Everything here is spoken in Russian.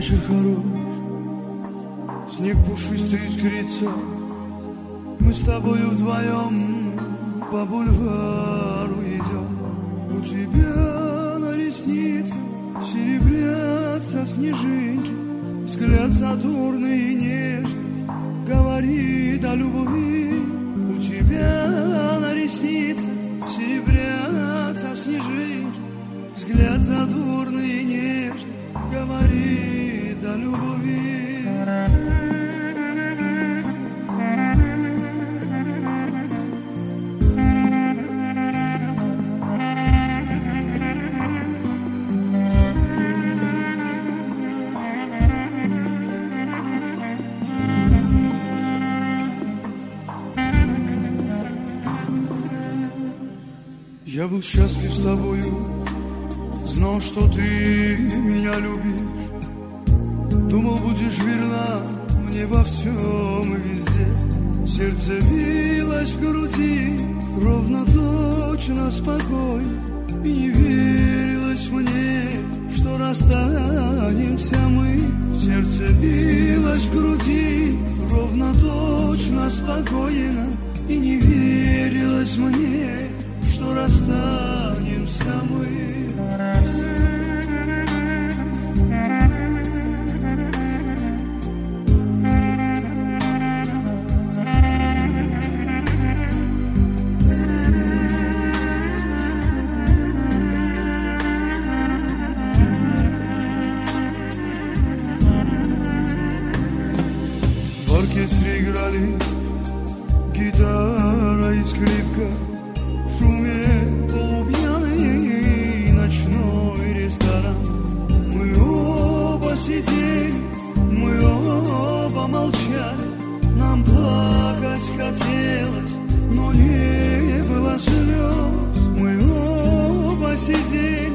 Вечер хорош, снег пушистый искрится, мы с тобою вдвоем по бульвару идем. У тебя на ресницах серебрятся снежинки, взгляд задорный и нежный говорит о любви. У тебя на ресницах серебрятся снежинки, взгляд задорный и нежный говорит о любви. Я был счастлив с тобою, знал, что ты меня любишь. Думал, будешь верна мне во всем и везде. Сердце билось в груди ровно, точно, спокойно, и не верилось мне, что расстанемся мы. Сердце билось в груди ровно, точно, спокойно, и не верилось мне, что расстанемся мы. В оркестре играли гитара и скрипка, шумел полупьяный ночной ресторан. Мы оба сидели, мы оба молчали, нам плакать хотелось, но не было слез. Мы оба сидели,